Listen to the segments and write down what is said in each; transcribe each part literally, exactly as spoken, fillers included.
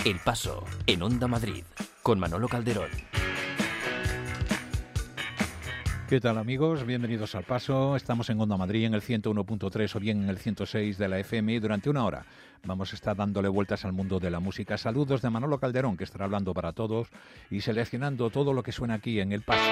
El Paso, en Onda Madrid, con Manolo Calderón. ¿Qué tal, amigos? Bienvenidos al Paso. Estamos en Onda Madrid en el ciento uno punto tres o bien en el ciento seis de la F M y durante una hora vamos a estar dándole vueltas al mundo de la música. Saludos de Manolo Calderón, que estará hablando para todos y seleccionando todo lo que suena aquí en El Paso.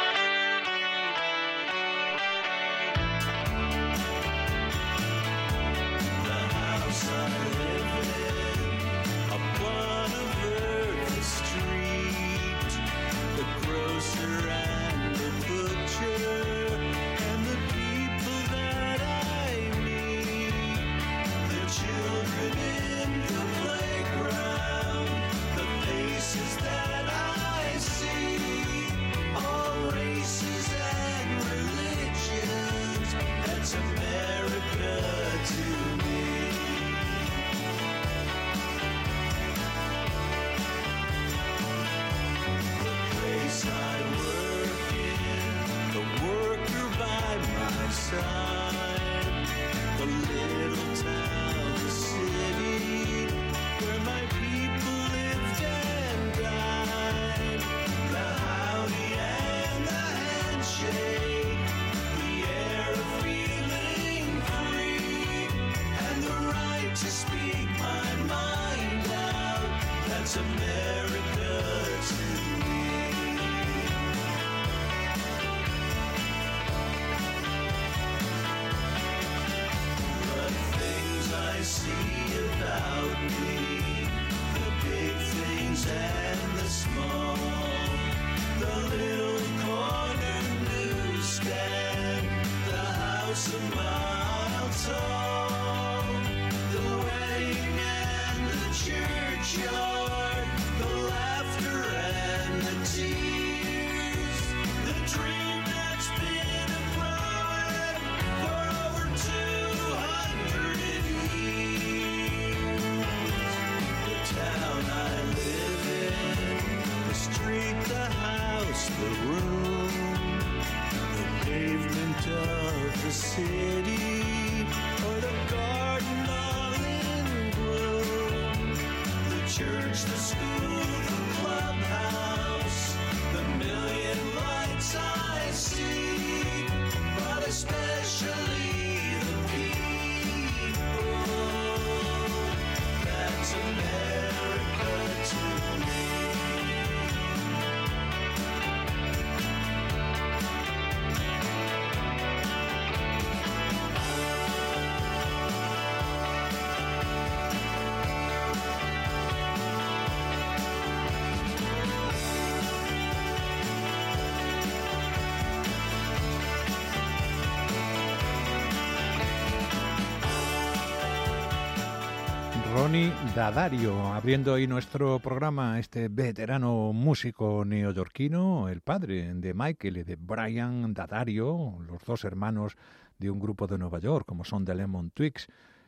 Ronnie Dadario, abriendo hoy nuestro programa, este veterano músico neoyorquino, el padre de Michael y de Brian Dadario, los dos hermanos de un grupo de Nueva York, como son The Lemon Twigs.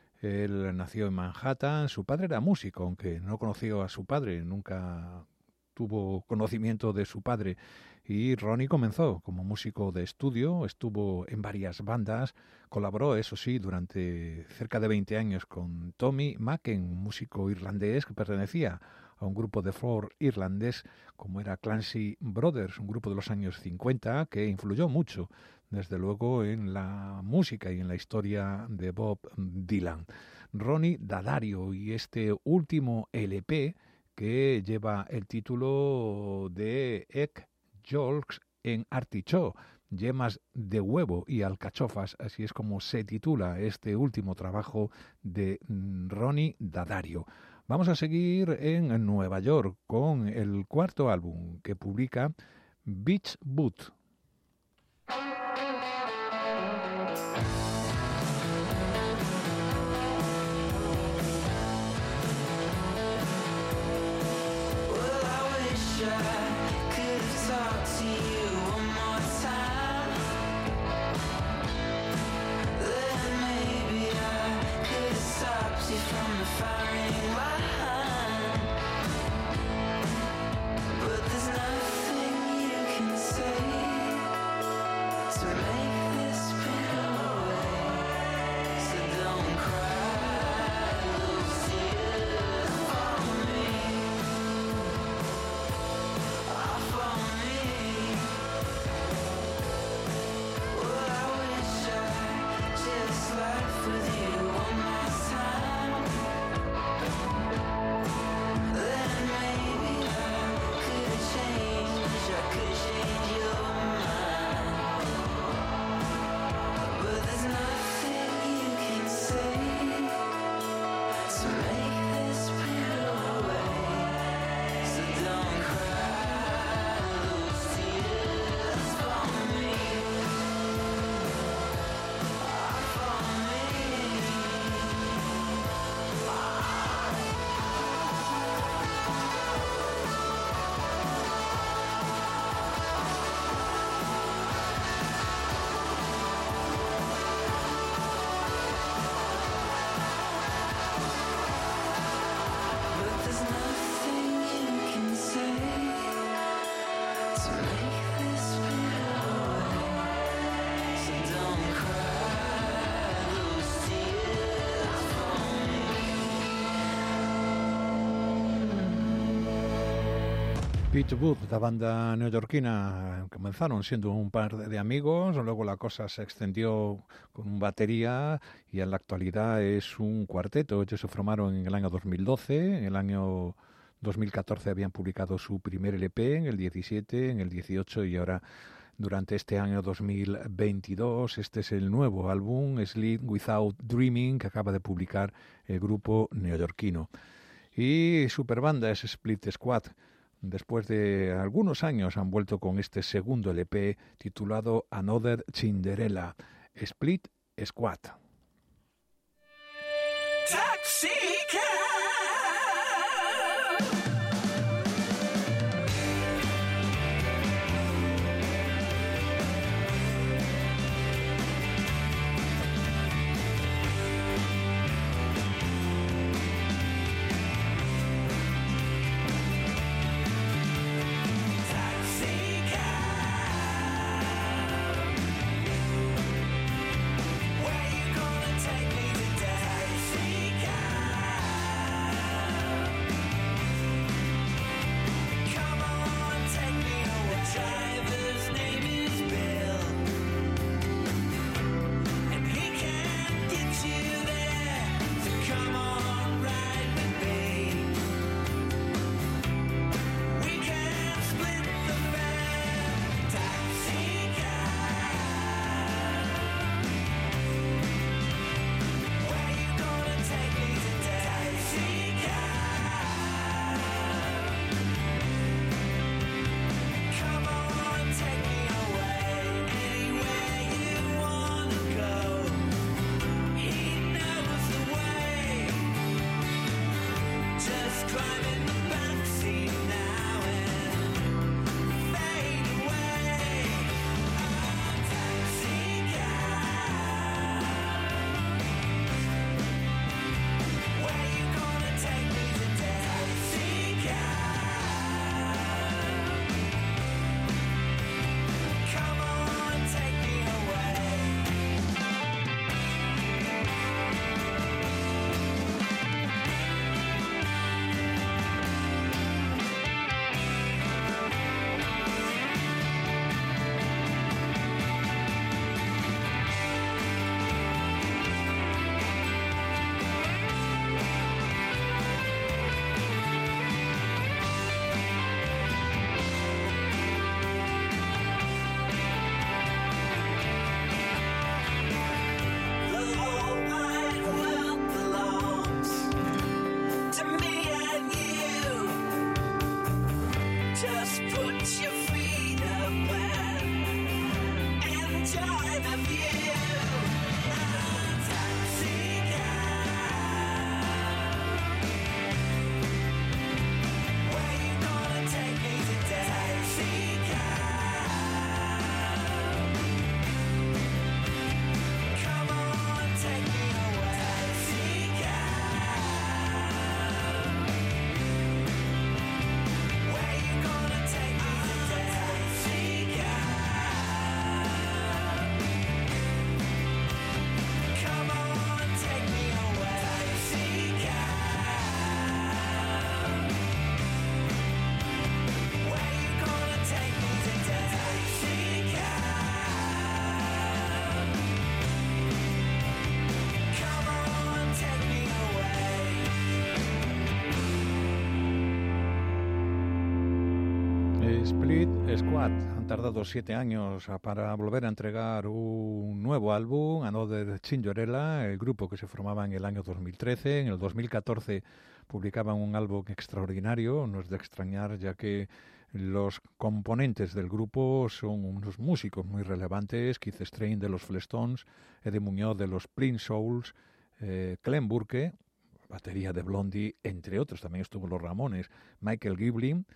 Él nació en Manhattan, su padre era músico, aunque no conoció a su padre, nunca tuvo conocimiento de su padre. Y Ronnie comenzó como músico de estudio, estuvo en varias bandas, colaboró, eso sí, durante cerca de veinte años con Tommy Macken, un músico irlandés que pertenecía a un grupo de folk irlandés como era Clancy Brothers, un grupo de los años cincuenta que influyó mucho, desde luego, en la música y en la historia de Bob Dylan. Ronnie Dadario y este último L P que lleva el título de Egg Yolks en Artichoke, yemas de huevo y alcachofas, así es como se titula este último trabajo de Ronnie Dadario. Vamos a seguir en Nueva York con el cuarto álbum que publica Beach Boot. Don't cry, lose tears for me. Pete Booth, la banda neoyorquina, comenzaron siendo un par de amigos, luego la cosa se extendió con un batería y en la actualidad es un cuarteto. Ellos se formaron en el año dos mil doce, en el año dos mil catorce habían publicado su primer L P, en el diecisiete, en el dieciocho y ahora durante este año dos mil veintidós este es el nuevo álbum, Sleep Without Dreaming, que acaba de publicar el grupo neoyorquino. Y superbanda es Split Squad. Después de algunos años han vuelto con este segundo L P titulado Another Cinderella, Split Squad. Split Squad han tardado siete años para volver a entregar un nuevo álbum, Another Cinderella, el grupo que se formaba en el año dos mil trece. En el dos mil catorce publicaban un álbum extraordinario, no es de extrañar, ya que los componentes del grupo son unos músicos muy relevantes: Keith Strain de los Flestones, Eddie Muñoz de los Prince Souls, eh, Clem Burke, batería de Blondie, entre otros. También estuvo los Ramones, Michael Giblin,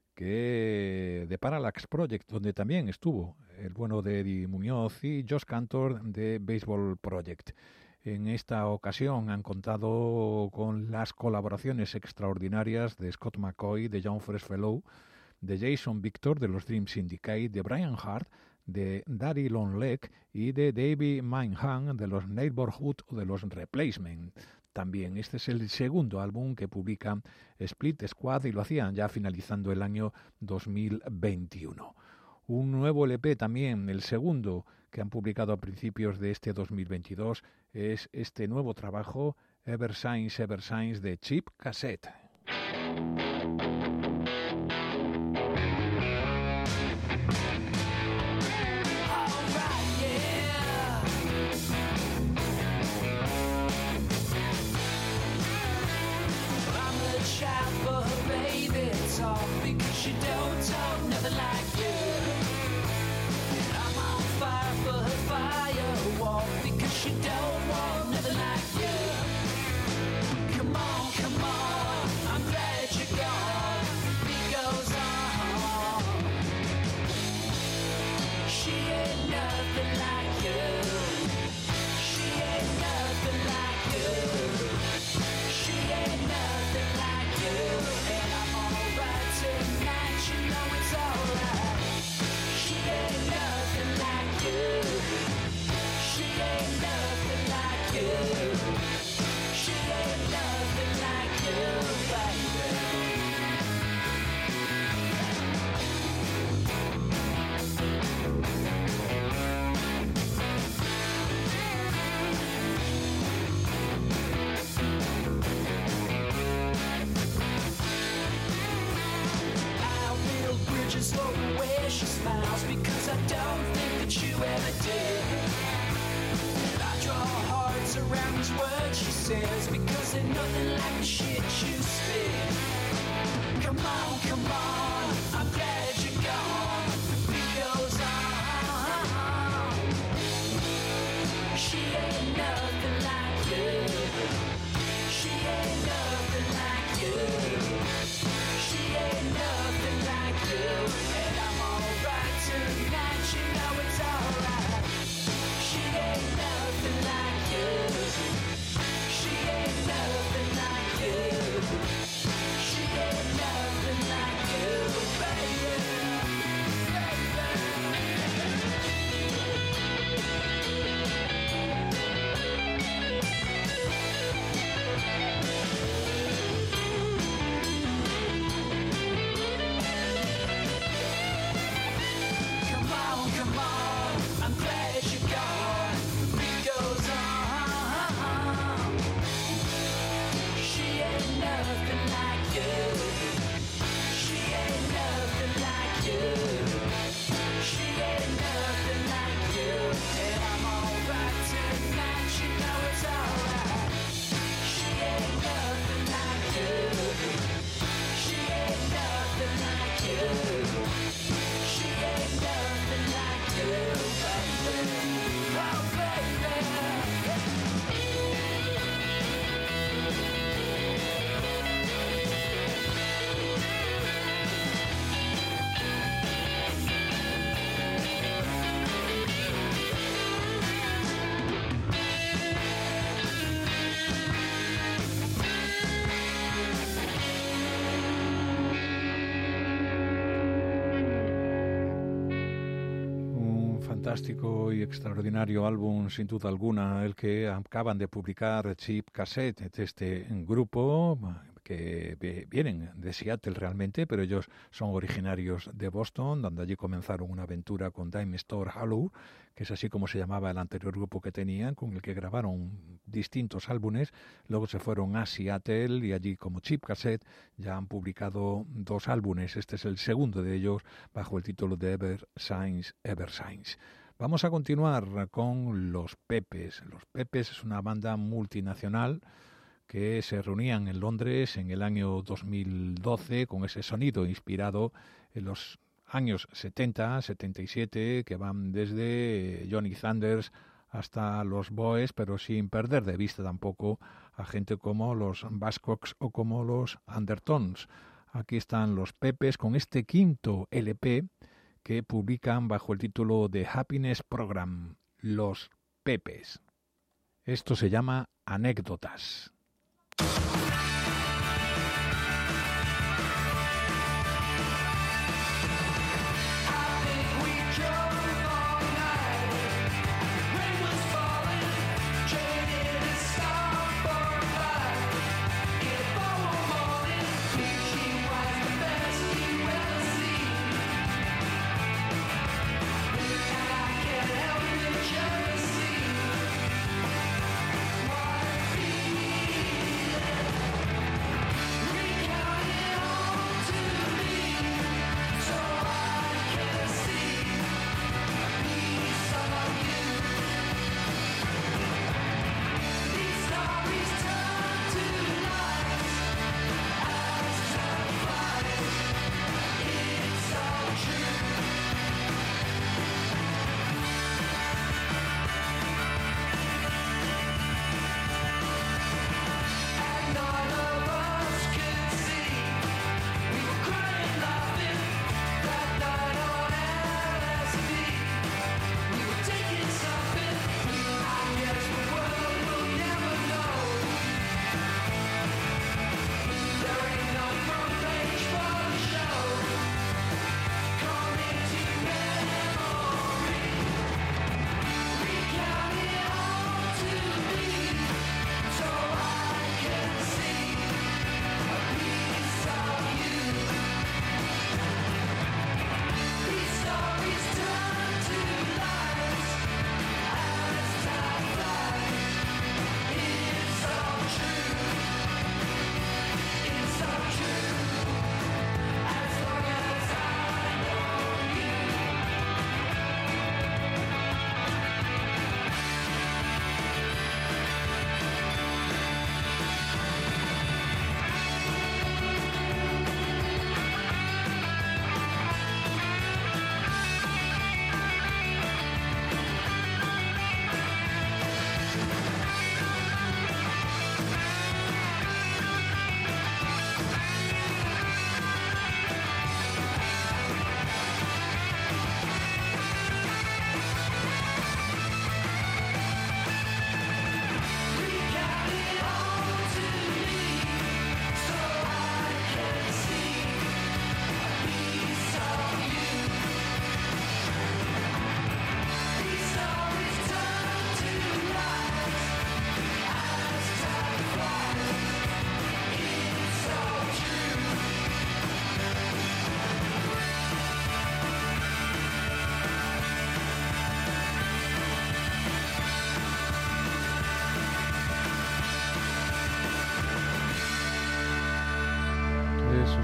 que de Parallax Project, donde también estuvo el bueno de Eddie Muñoz, y Josh Cantor de Baseball Project. En esta ocasión han contado con las colaboraciones extraordinarias de Scott McCoy, de John Freshfellow, de Jason Victor de los Dream Syndicate, de Brian Hart, de Daddy Long Leg y de David Mineham de los Neighborhood o de los Replacement. también. Este es el segundo álbum que publica Split Squad y lo hacían ya finalizando el año dos mil veintiuno. Un nuevo L P también, el segundo que han publicado a principios de este dos mil veintidós, es este nuevo trabajo, Ever Since, Ever Since, de Cheap Cassette. She don't talk nothing like you. And I'm on fire for her firewalk because she don't want nothing like you. Come on, come on, I'm glad you're gone. Beat goes on. She ain't nothing like you. She ain't nothing like you. She ain't nothing like you. And I'm alright tonight, you know it's alright. She ain't nothing like you. She ain't nothing like you. She ain't nothing like you, baby. Just for the way she smiles, because I don't think that you ever did. And I draw hearts around these words she says, because they're nothing like the shit you spit. Come on, come on, I'm glad you're gone. The beat goes on. She ain't nothing like you. She ain't nothing like you. She ain't nothing like you. And I'm alright tonight, you know it's alright. She ain't nothing like you. She ain't nothing like you. She ain't nothing like you, baby, Fantástico y extraordinario álbum, sin duda alguna, el que acaban de publicar Cheap Cassette, este grupo que vienen de Seattle realmente, pero ellos son originarios de Boston, donde allí comenzaron una aventura con Dime Store Hollow, que es así como se llamaba el anterior grupo que tenían, con el que grabaron distintos álbumes. Luego se fueron a Seattle y allí, como Cheap Cassette, ya han publicado dos álbumes. Este es el segundo de ellos bajo el título de Ever Since, Ever Since. Vamos a continuar con Los Pepes. Los Pepes es una banda multinacional que se reunían en Londres en el año dos mil doce con ese sonido inspirado en los años setenta, setenta y siete, que van desde Johnny Thunders hasta los Boys, pero sin perder de vista tampoco a gente como los Buzzcocks o como los Undertones. Aquí están Los Pepes con este quinto L P que publican bajo el título de Happiness Program, Los Pepes. Esto se llama Anécdotas. Rain was falling, traded a star for a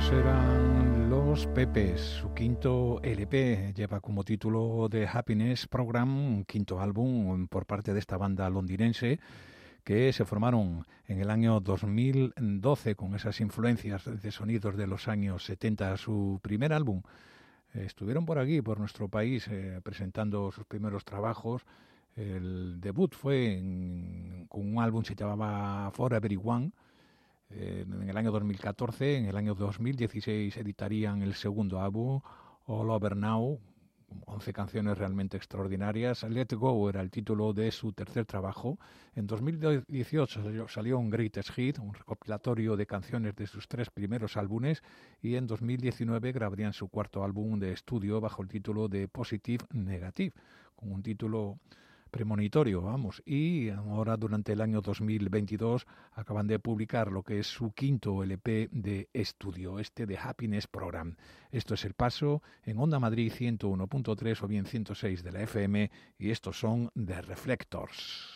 Estos eran Los Pepes. Su quinto L P lleva como título The Happiness Program, un quinto álbum por parte de esta banda londinense que se formaron en el año dos mil doce con esas influencias de sonidos de los años setenta. Su primer álbum, eh, estuvieron por aquí, por nuestro país, eh, presentando sus primeros trabajos. El debut fue en, con un álbum que se llamaba For Everyone. En el año dos mil catorce, en el año dos mil dieciséis editarían el segundo álbum, All Over Now, once canciones realmente extraordinarias. Let Go era el título de su tercer trabajo. En dos mil dieciocho salió, salió un Greatest Hit, un recopilatorio de canciones de sus tres primeros álbumes, y en dos mil diecinueve grabarían su cuarto álbum de estudio bajo el título de Positive Negative, con un título premonitorio, vamos, y ahora durante el año dos mil veintidós acaban de publicar lo que es su quinto L P de estudio, este de Happiness Program. Esto es El Paso en Onda Madrid ciento uno punto tres o bien ciento seis de la F M, y estos son The Reflectors.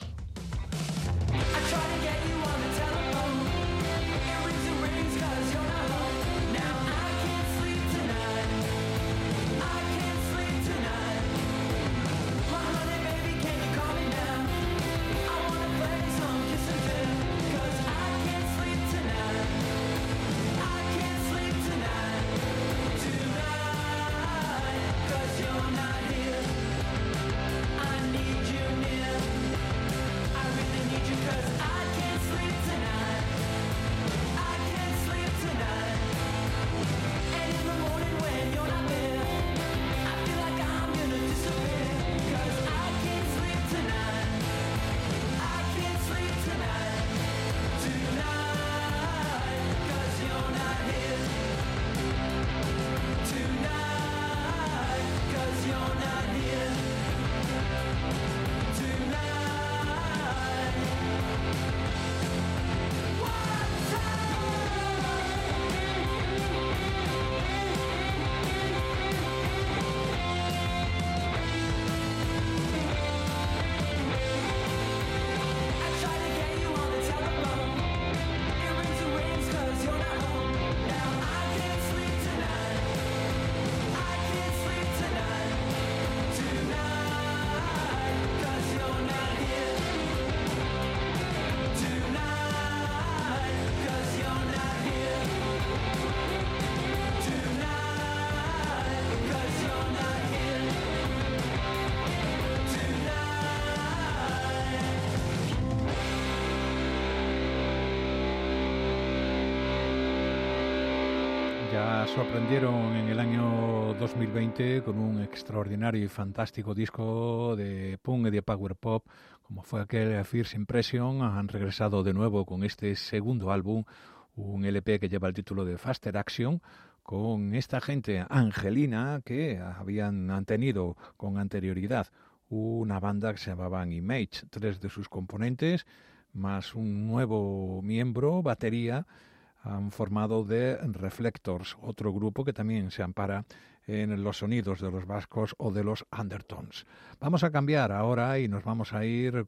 Ya sorprendieron en el año dos mil veinte con un extraordinario y fantástico disco de punk y de power pop, como fue aquel First Impression. Han regresado de nuevo con este segundo álbum, un L P que lleva el título de Faster Action, con esta gente angelina que habían han tenido con anterioridad una banda que se llamaban Image, tres de sus componentes, más un nuevo miembro, batería, han formado The Reflectors, otro grupo que también se ampara en los sonidos de los vascos o de los undertones. Vamos a cambiar ahora y nos vamos a ir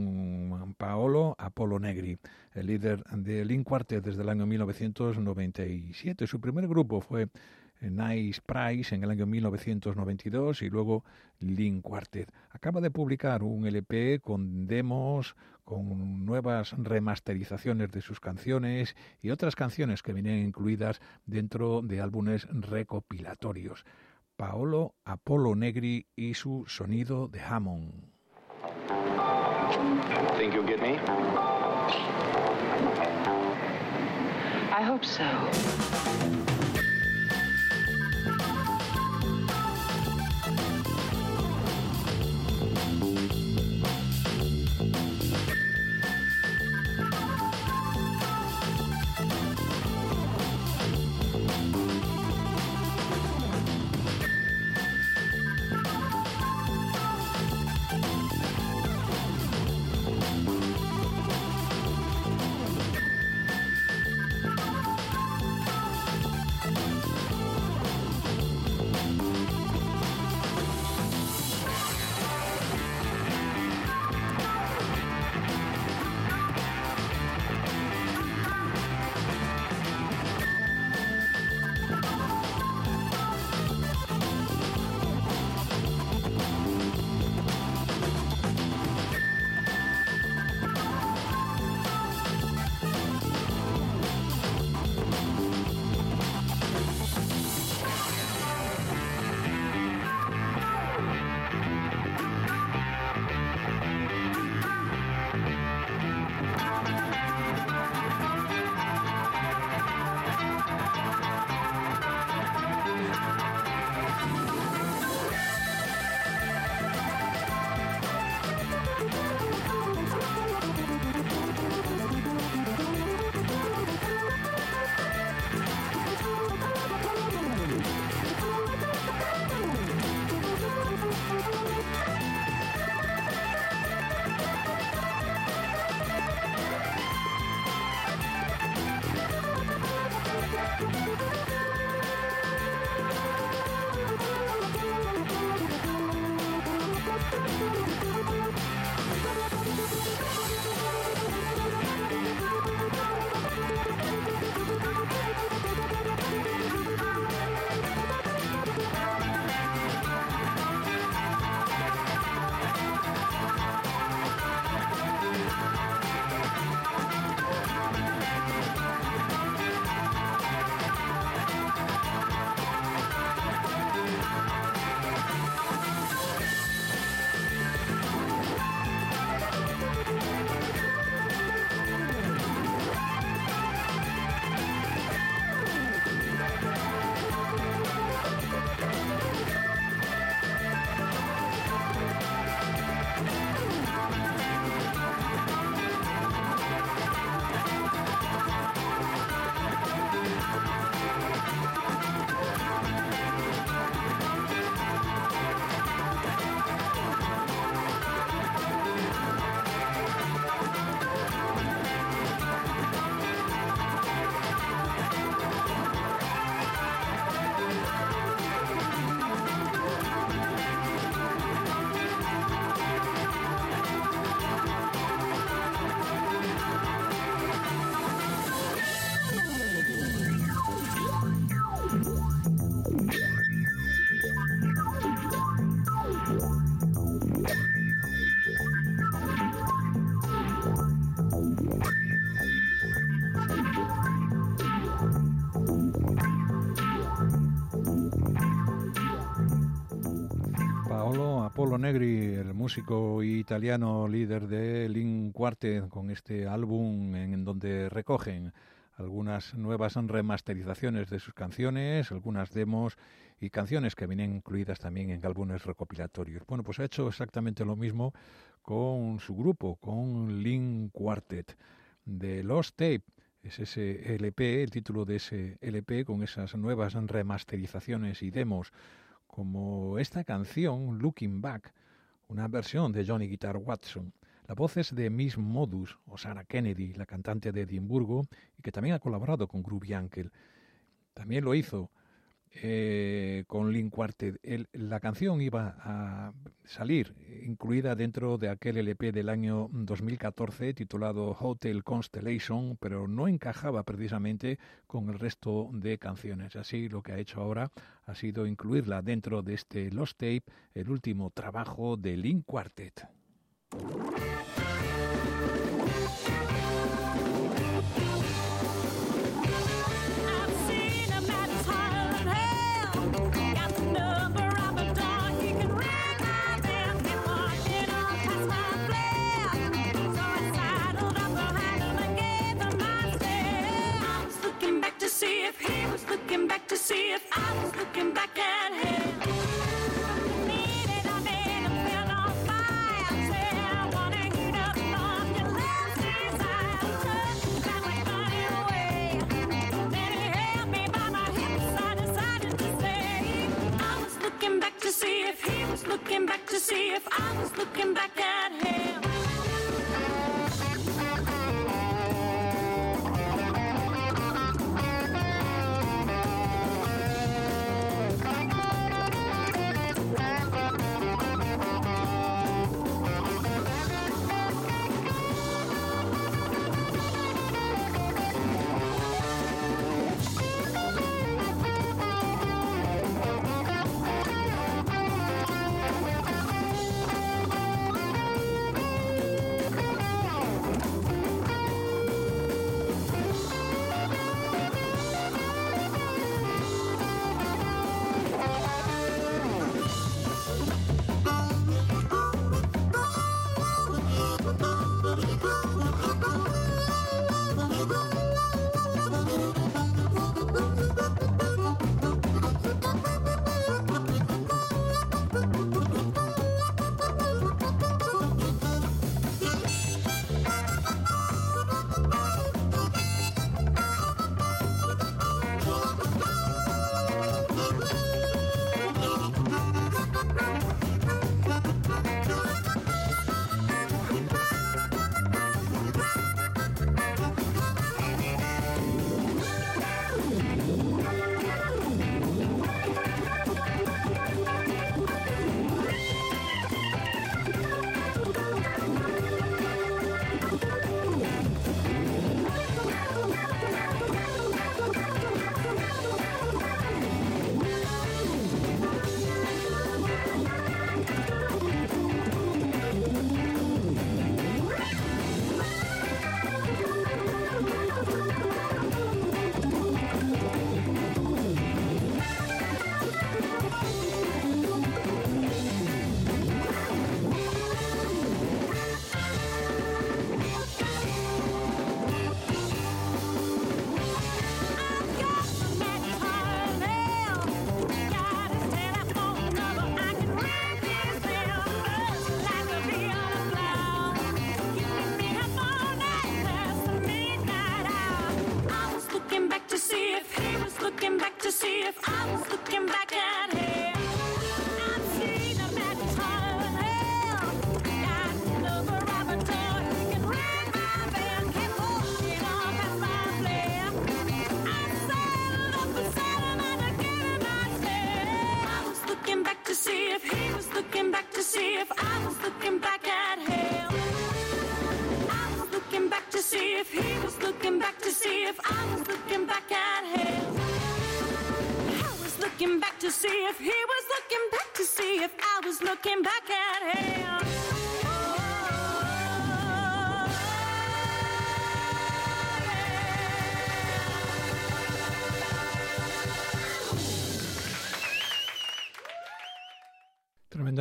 con Paolo Apollo Negri, el líder de Link Quartet desde el año mil novecientos noventa y siete. Su primer grupo fue Nice Price en el año mil novecientos noventa y dos y luego Link Quartet. Acaba de publicar un L P con demos, con nuevas remasterizaciones de sus canciones y otras canciones que vienen incluidas dentro de álbumes recopilatorios. Paolo Apollo Negri y su sonido de Hammond. Think you'll get me? I hope so. Paolo Negri, el músico italiano líder de Link Quartet, con este álbum en donde recogen algunas nuevas remasterizaciones de sus canciones, algunas demos y canciones que vienen incluidas también en álbumes recopilatorios. Bueno, pues ha hecho exactamente lo mismo con su grupo, con Link Quartet. The Lost Tape es ese L P, el título de ese L P con esas nuevas remasterizaciones y demos, como esta canción, Looking Back, una versión de Johnny Guitar Watson. La voz es de Miss Modus, o Sarah Kennedy, la cantante de Edimburgo, y que también ha colaborado con Groovy Uncle. También lo hizo eh, con Link Quartet. El, la canción iba a salir incluida dentro de aquel L P del año dos mil catorce titulado Hotel Constellation, pero no encajaba precisamente con el resto de canciones. Así lo que ha hecho ahora ha sido incluirla dentro de este Lost Tape, el último trabajo de Link Quartet. Looking back to see if I was looking back at him. Needed I made him feel on fire. Said I wanna heat up on your left side. Took that way money away. Then he held me by my hips. I decided to say I was looking back to see if he was looking back to see if I was looking back at him.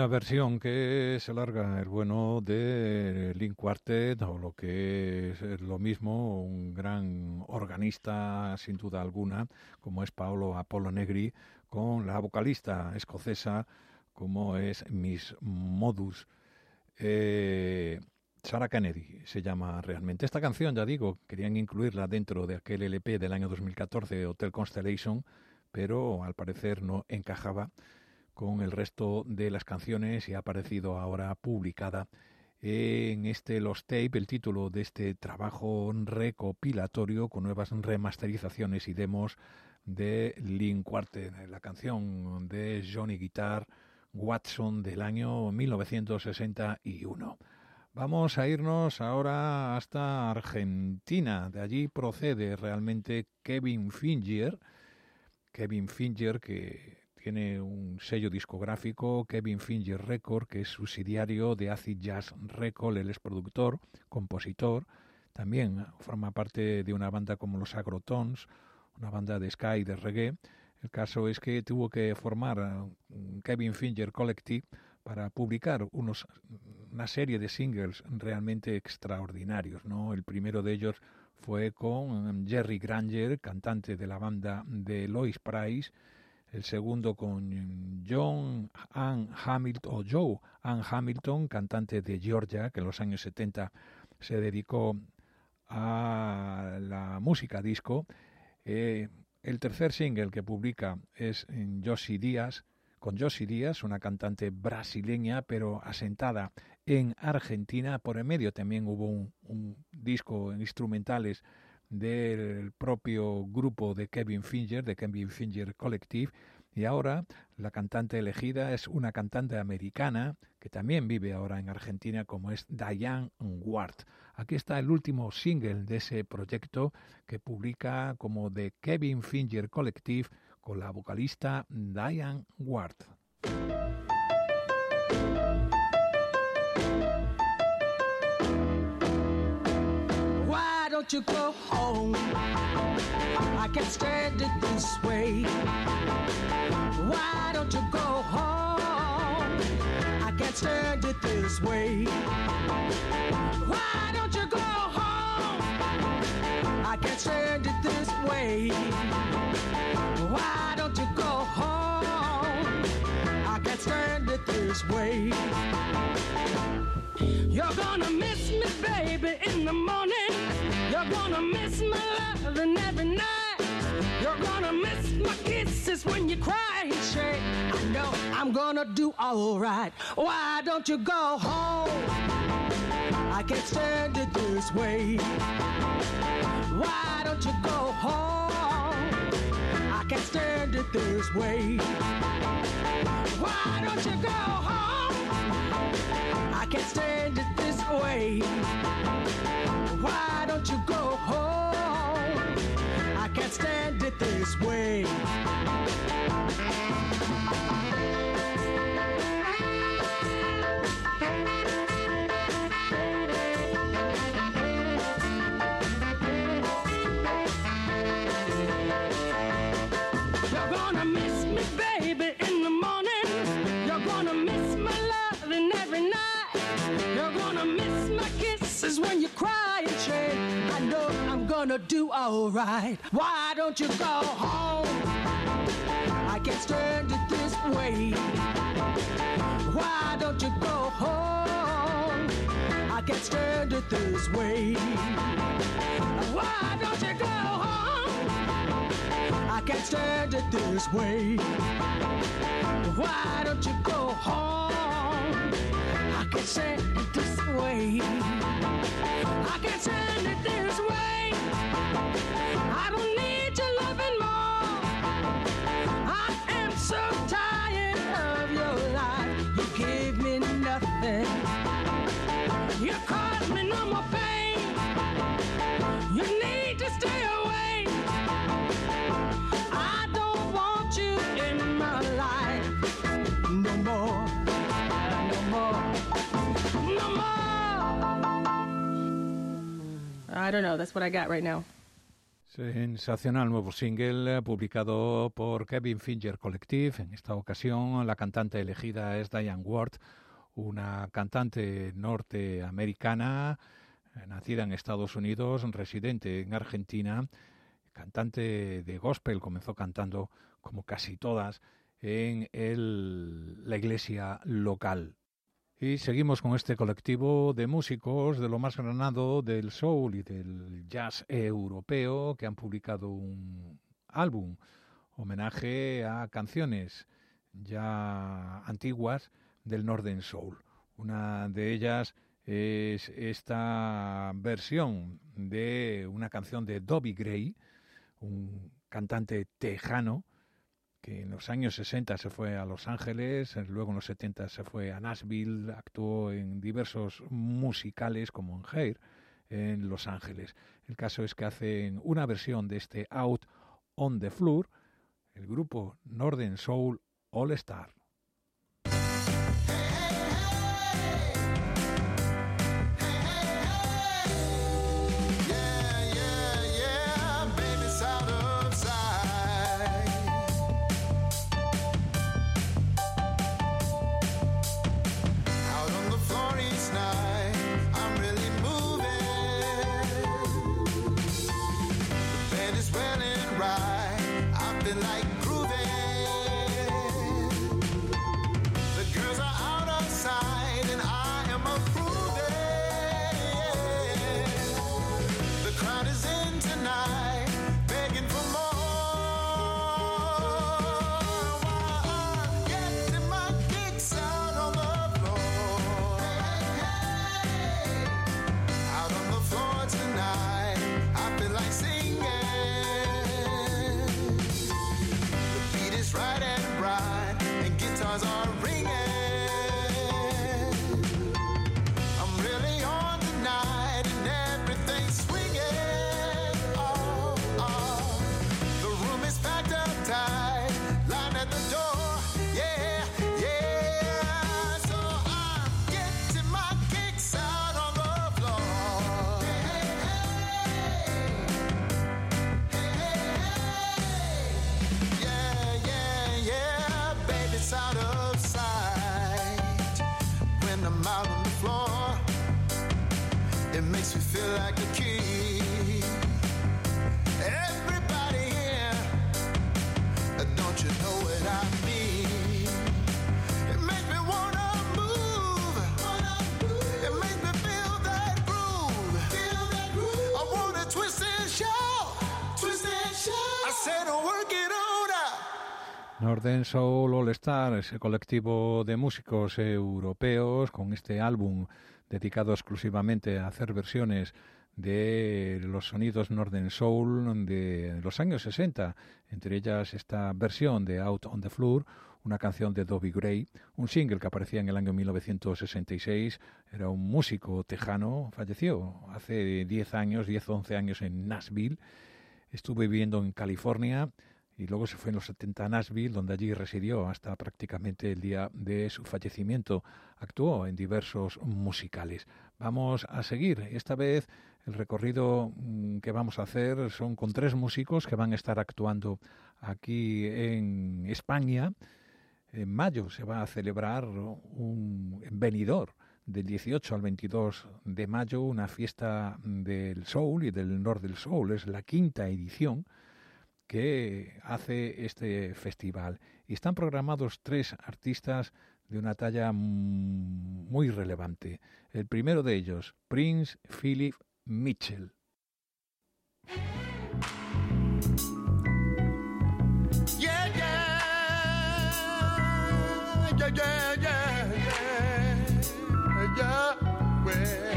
Vaya versión que se larga el bueno de Link Quartet, o lo que es lo mismo, un gran organista sin duda alguna, como es Paolo Apollo Negri, con la vocalista escocesa como es Miss Modus. Eh, Sarah Kennedy se llama realmente. Esta canción, ya digo, querían incluirla dentro de aquel L P del año dos mil catorce, Hotel Constellation, pero al parecer no encajaba con el resto de las canciones y ha aparecido ahora publicada en este Lost Tape, el título de este trabajo recopilatorio con nuevas remasterizaciones y demos de Link Quartet, la canción de Johnny Guitar Watson del año mil novecientos sesenta y uno. Vamos a irnos ahora hasta Argentina. De allí procede realmente Kevin Finger, Kevin Finger que tiene un sello discográfico, Kevin Finger Record, que es subsidiario de Acid Jazz Record. Él es productor, compositor, también forma parte de una banda como los Agrotones, una banda de ska y de reggae. El caso es que tuvo que formar un Kevin Finger Collective para publicar unos, una serie de singles realmente extraordinarios, ¿no? El primero de ellos fue con Jerry Granger, cantante de la banda de Lois Price. El segundo con John Ann Hamilton, o Joe Ann Hamilton, cantante de Georgia, que en los años setenta se dedicó a la música disco. Eh, el tercer single que publica es en Josie Díaz, con Josie Díaz, una cantante brasileña, pero asentada en Argentina. Por en medio también hubo un, un disco en instrumentales del propio grupo de Kevin Finger, de Kevin Finger Collective, y ahora la cantante elegida es una cantante americana que también vive ahora en Argentina, como es Diane Ward. Aquí está el último single de ese proyecto que publica como The Kevin Finger Collective con la vocalista Diane Ward. Don't you go home? I can't stand it this way. Why don't you go home? I can't stand it this way. Why don't you go home? I can't stand it this way. Why don't you go home? I can't stand it this way. You're gonna miss me, baby, in the morning. You're gonna miss my loving every night. You're gonna miss my kisses when you cry and shake. I know I'm gonna do alright. Why don't you go home? I can't stand it this way. Why don't you go home? I can't stand it this way. Why don't you go home? I can't stand it this way. Why don't you go home? I can't stand it this way. You're gonna miss me, baby, in the morning. You're gonna miss my loving every night. You're gonna miss my kisses when you cry and shake. I know I'm gonna do alright. Why don't you go home? I can't stand it this way. Why don't you go home? I can't stand it this way. Why don't you go home? I can't stand it this way. Why don't you go home? I can't stand it this way. I can't stand it this way. I don't need your loving more. I am so tired of your life. You gave me nothing. You caused me no more pain. You need to stay away. I don't want you in my life no more. No more. No more. I don't know. That's what I got right now. Sensacional nuevo single publicado por Kevin Finger Collective. En esta ocasión la cantante elegida es Diane Ward, una cantante norteamericana, nacida en Estados Unidos, residente en Argentina, cantante de gospel. Comenzó cantando, como casi todas, en el, la iglesia local. Y seguimos con este colectivo de músicos de lo más granado del soul y del jazz europeo, que han publicado un álbum, homenaje a canciones ya antiguas del Northern Soul. Una de ellas es esta versión de una canción de Dobie Gray, un cantante tejano, que en los años sesenta se fue a Los Ángeles, luego en los setenta se fue a Nashville, actuó en diversos musicales como en Hair, en Los Ángeles. El caso es que hacen una versión de este Out on the Floor, el grupo Northern Soul All Star. Northern Soul All Star, ese colectivo de músicos europeos con este álbum dedicado exclusivamente a hacer versiones de los sonidos Northern Soul de los años sesenta, entre ellas esta versión de Out on the Floor, una canción de Dobie Gray, un single que aparecía en el año mil novecientos sesenta y seis. Era un músico tejano, falleció hace diez años, diez o once años en Nashville. Estuvo viviendo en California y luego se fue en los setenta a Nashville, donde allí residió hasta prácticamente el día de su fallecimiento. Actuó en diversos musicales. Vamos a seguir. Esta vez el recorrido que vamos a hacer son con tres músicos que van a estar actuando aquí en España. En mayo se va a celebrar un en Benidorm, del dieciocho al veintidós de mayo, una fiesta del soul y del Northern Soul. Es la quinta edición que hace este festival. Y están programados tres artistas de una talla muy relevante. El primero de ellos, Prince Philip Mitchell. Yeah, yeah, yeah, yeah, yeah, yeah, yeah, well.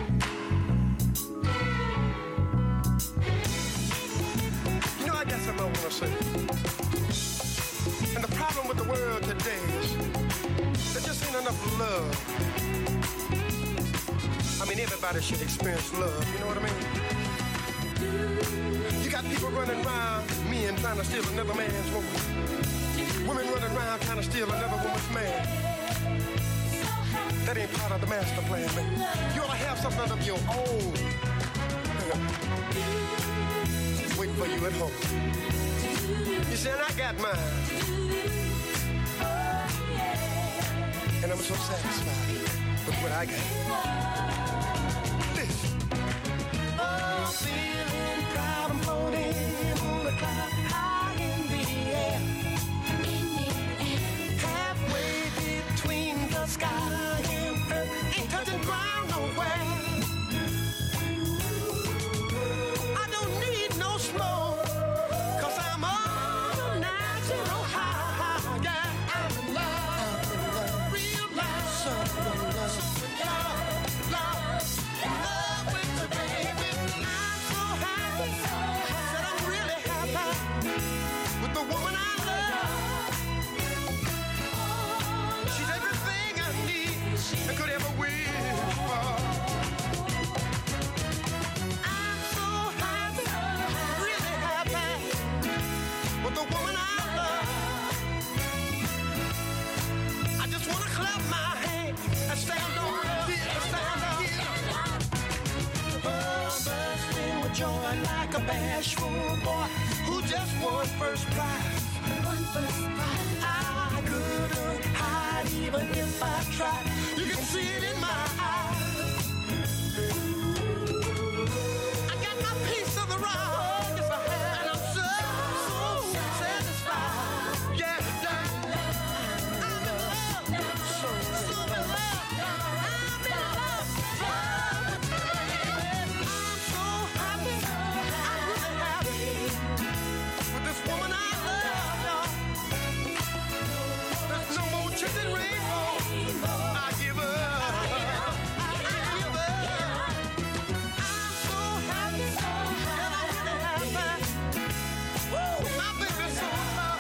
You know, I got something I want to say. And the problem with the world today is there just ain't enough love. I mean, everybody should experience love, you know what I mean? You got people running around, men trying to steal another man's woman. Women running around trying to steal another woman's man. That ain't part of the master plan, man. You ought to have something of your own. waiting for you at home. You said I got mine, and I'm so satisfied with what I got. Listen. Oh, feeling proud, I'm floating on the cloud, high in the air. Halfway between the sky and earth, ain't touching ground nowhere. I don't need no smoke, 'cause I'm on a natural high. Yeah, I'm in love, real love, love, love, love with you, baby. I'm so happy, said I'm really happy with the woman I love. She's everything I need and could ever wish for. I'm so happy, really happy with the woman I love. I just wanna clap my hands and stand on up, stand up. Oh, bursting with joy like a bashful boy who just won first prize. I couldn't hide even if I tried. You can see it in my eyes. I got my piece of the rock, yes I have, and I'm so, so satisfied. Yeah, yeah. I'm in love, so, so in love. I'm in love, I'm so happy, I'm really happy with this woman I love, y'all. There's no more chicken rainbow. I give up. I give up. I'm so happy. Yeah, I'm really happy. Woo, my baby's so tough.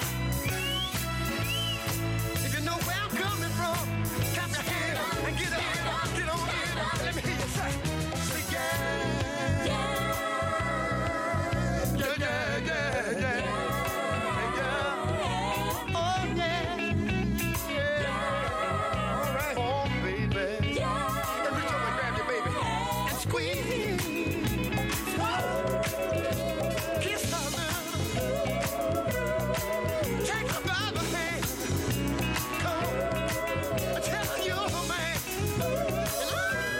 If you know where I'm coming from, clap your hands and get up, get on in. Let me hear you say, say yeah. Yeah, yeah, yeah, yeah. Yeah. Oh, yeah. Yeah. All right. Oh, baby. Yeah. And reach over and grab your baby and squeeze. Kiss her, love. Take her by the hand. Come on. I tell her you're the man. And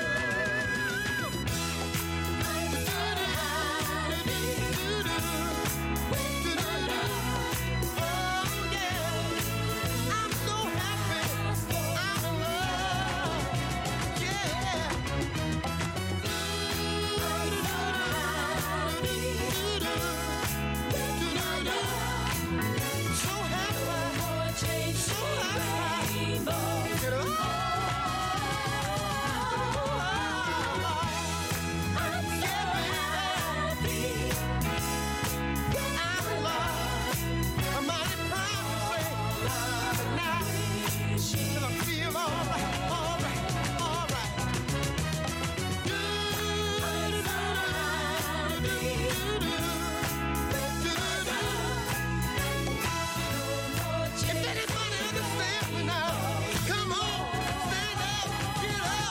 oh, yeah. I'm so happy. I'm in love. Yeah. So happy. So happy. Get up. I'm so happy. I'm in love. I'm mighty proud to say love now. Till I feel all right, all right, all right. If anybody understands me now, come on, stand up, get up.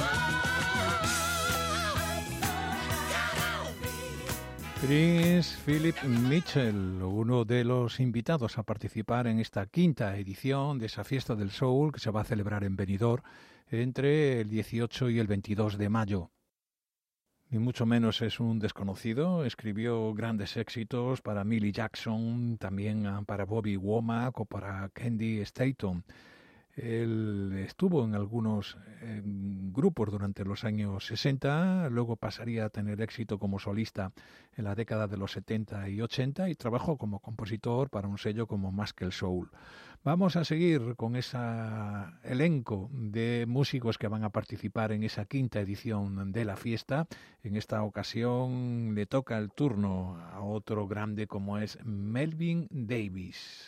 Prince Philip Mitchell, uno de los invitados a participar en esta quinta edición de esa fiesta del soul que se va a celebrar en Benidorm entre el dieciocho y el veintidós de mayo. Ni mucho menos es un desconocido, escribió grandes éxitos para Millie Jackson, también para Bobby Womack o para Candy Staton. Él estuvo en algunos eh, grupos durante los años sesenta, luego pasaría a tener éxito como solista en la década de los setenta y ochenta y trabajó como compositor para un sello como Muscle Soul. Vamos a seguir con ese elenco de músicos que van a participar en esa quinta edición de la fiesta. En esta ocasión le toca el turno a otro grande como es Melvin Davis.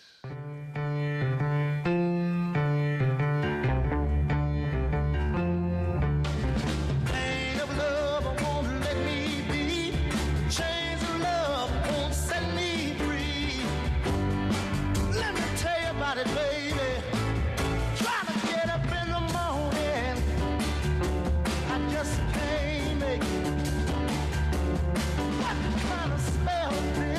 What kind of spell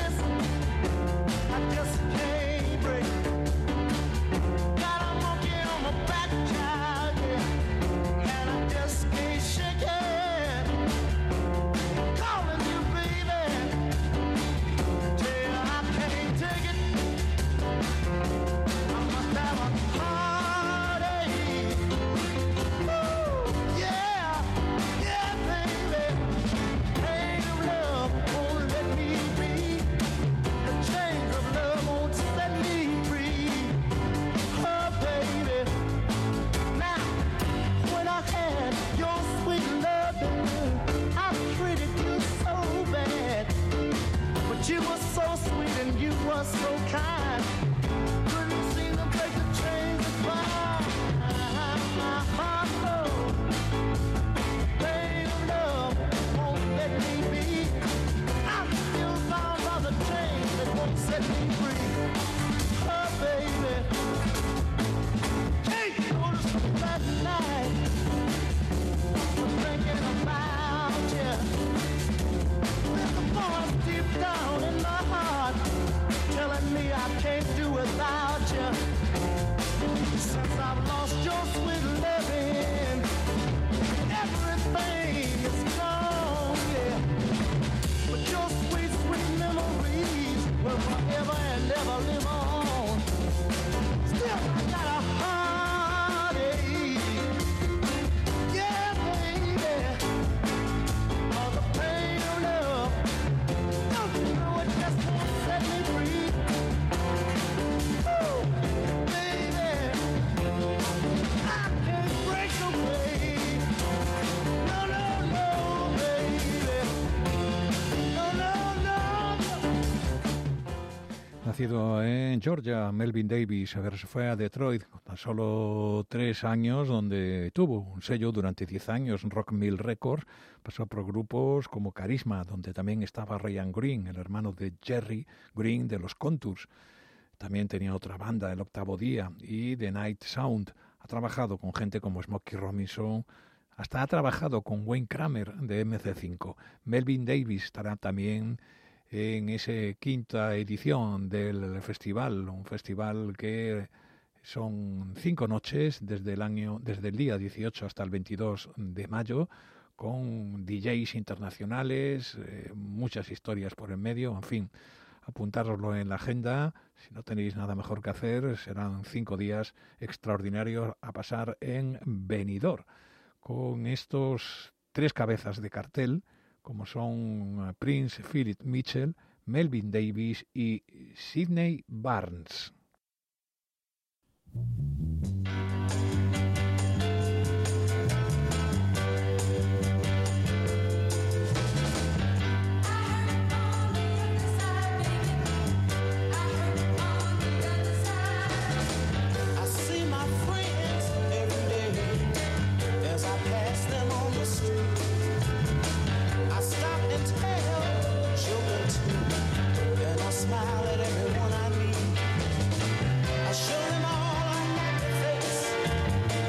nacido en Georgia, Melvin Davis, a ver, se fue a Detroit con tan solo tres años, donde tuvo un sello durante diez años, Rock Mill Records. Pasó por grupos como Carisma, donde también estaba Ryan Green, el hermano de Jerry Green de los Contours. También tenía otra banda, El Octavo Día, y The Night Sound. Ha trabajado con gente como Smokey Robinson, hasta ha trabajado con Wayne Kramer de eme ce cinco. Melvin Davis estará también en esa quinta edición del festival, un festival que son cinco noches desde el año, desde el día dieciocho hasta el veintidós de mayo, con D Js internacionales, eh, muchas historias por en medio, en fin, apuntároslo en la agenda. Si no tenéis nada mejor que hacer, serán cinco días extraordinarios a pasar en Benidorm, con estos tres cabezas de cartel, como son Prince Philip Mitchell, Melvin Davis y Sidney Barnes. Smile at everyone I meet. I show them all I'm not.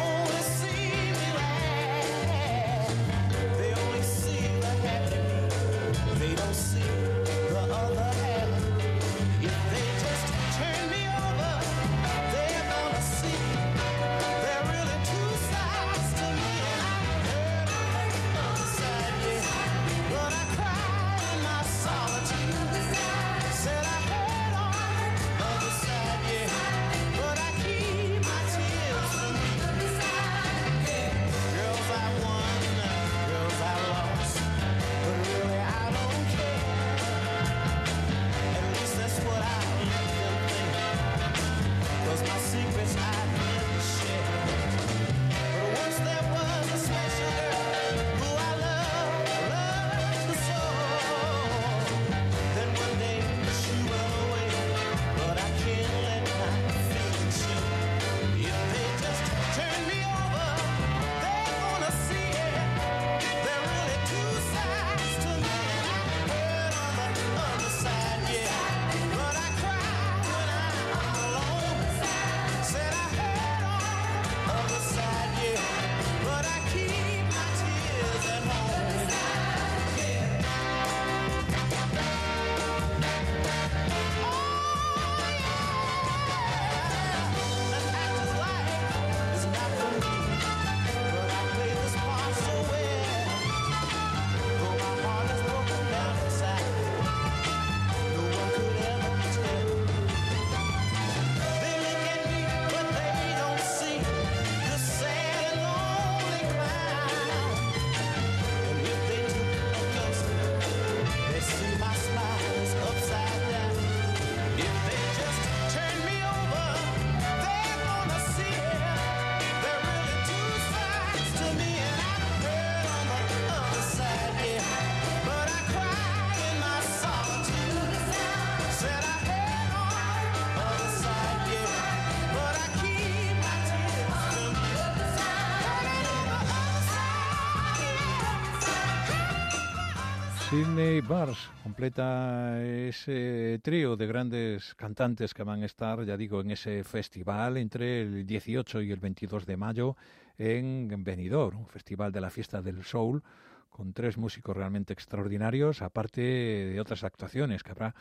Sidney Barnes completa ese trío de grandes cantantes que van a estar, ya digo, en ese festival entre el dieciocho y el veintidós de mayo en Benidorm, un festival de la fiesta del soul, con tres músicos realmente extraordinarios, aparte de otras actuaciones que habrá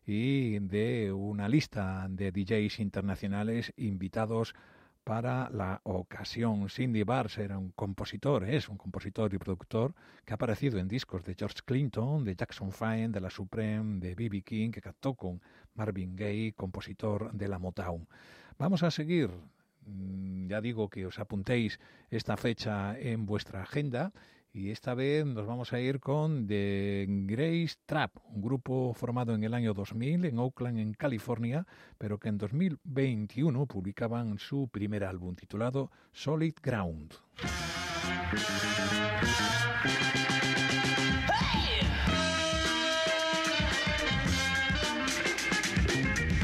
y de una lista de D Js internacionales invitados para la ocasión. Sidney Barnes era un compositor, es un compositor y productor que ha aparecido en discos de George Clinton, de Jackson Five, de la Supreme, de B B King, que cantó con Marvin Gaye, compositor de la Motown. Vamos a seguir, ya digo que os apuntéis esta fecha en vuestra agenda. Y esta vez nos vamos a ir con The Grace Trap, un grupo formado en el año dos mil en Oakland, en California, pero que en dos mil veintiuno publicaban su primer álbum titulado Solid Ground. Hey!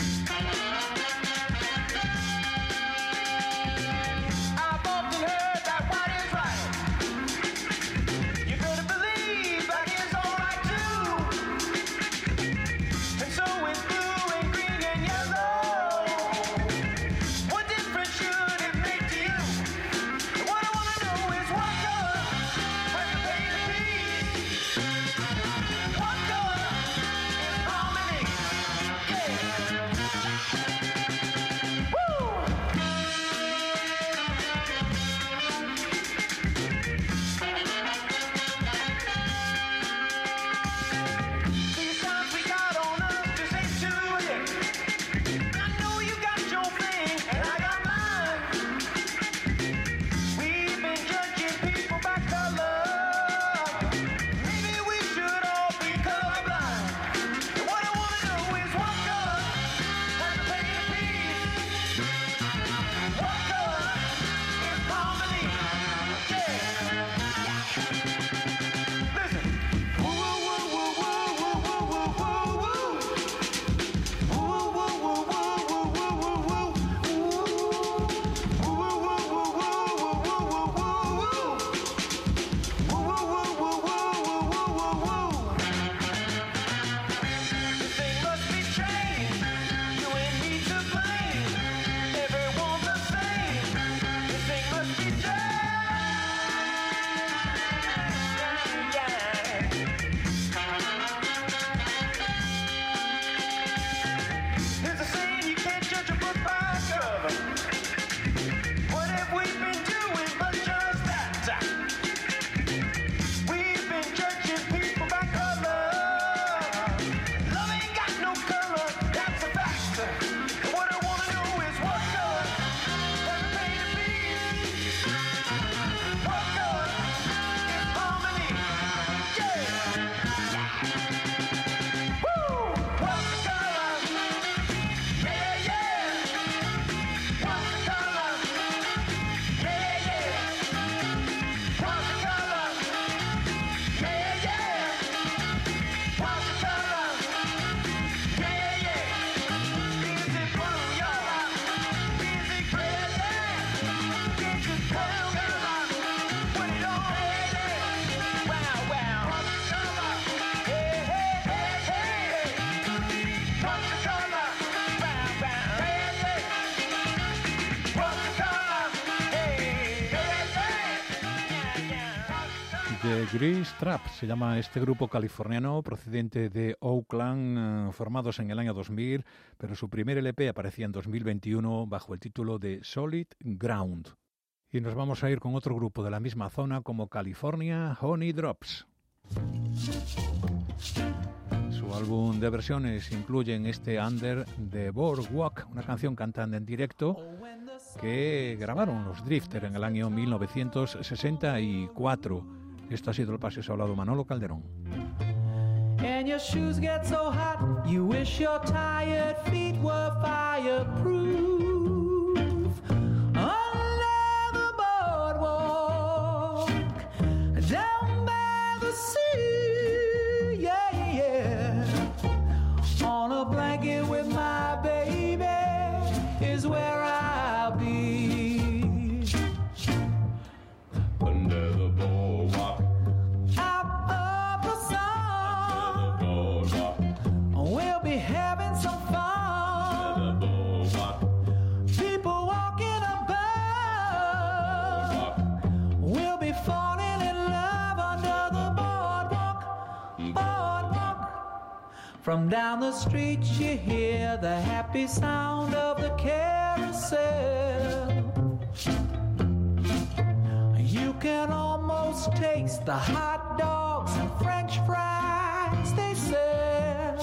The Grease Trap se llama este grupo californiano procedente de Oakland, eh, formados en el año dos mil, pero su primer L P aparecía en dos mil veintiuno bajo el título de Solid Ground. Y nos vamos a ir con otro grupo de la misma zona como California Honey Drops. Su álbum de versiones incluye en este Under the Boardwalk, una canción cantada en directo que grabaron los Drifter en el año mil novecientos sesenta y cuatro. Esto ha sido el Paseo Hablado, Manolo Calderón. And your shoes get so hot, you wish your tired feet were fireproof. Under the boardwalk, down by the sea, yeah, yeah. On a blanket with my baby is where I'll be. Under the boardwalk. We'll be having some fun. People walking about. We'll be falling in love under the boardwalk. Boardwalk. From down the street you hear the happy sound of the carousel. You can almost taste the hot dogs and French fries they sell.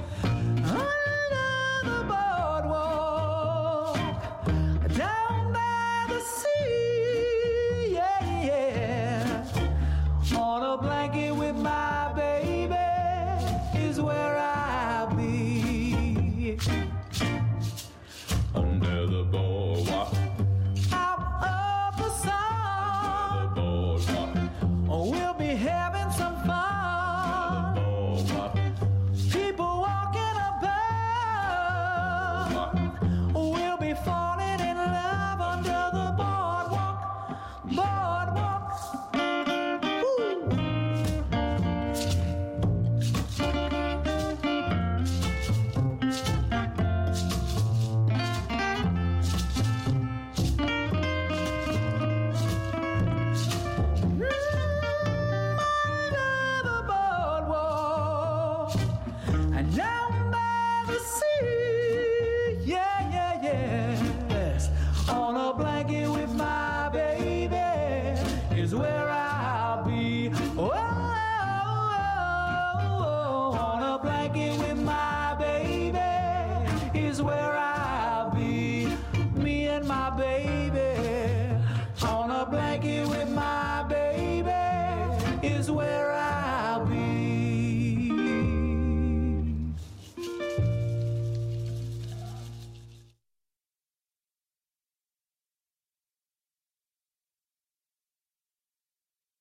Under the boardwalk, down by the sea, yeah, yeah. On a blanket with my baby is where I'll be. Under the boardwalk. We'll be having some fun. People walking about. We'll be falling in love under the boardwalk. Boardwalk. Where I'll be. Oh,